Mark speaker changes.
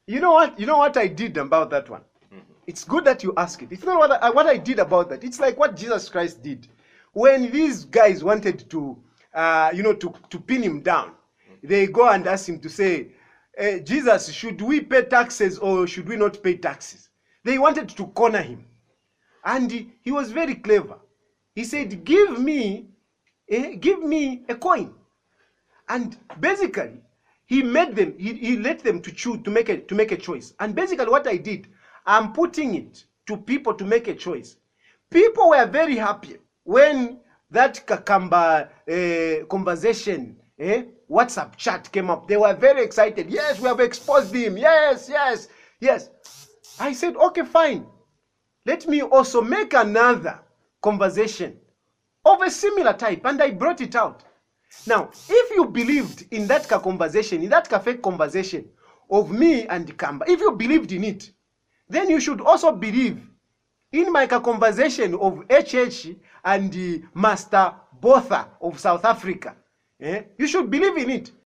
Speaker 1: You know what? You know what I did about that one? It's good that you ask it. It's not what I did about that. It's like what Jesus Christ did. When these guys wanted to, to pin him down, they go and ask him to say, Jesus, should we pay taxes or should we not pay taxes? They wanted to corner him. And he was very clever. He said, give me a coin. And basically, he made them, he let them to choose, to make a choice. And basically what I did, I'm putting it to people to make a choice. People were very happy when that Kakamba conversation, WhatsApp chat came up. They were very excited. Yes, we have exposed him. Yes, yes, yes. I said, okay, fine. Let me also make another conversation of a similar type. And I brought it out. Now, if you believed in that conversation, in that fake conversation of me and Kamba, if you believed in it, then you should also believe in my conversation of HH and Master Botha of South Africa. You should believe in it.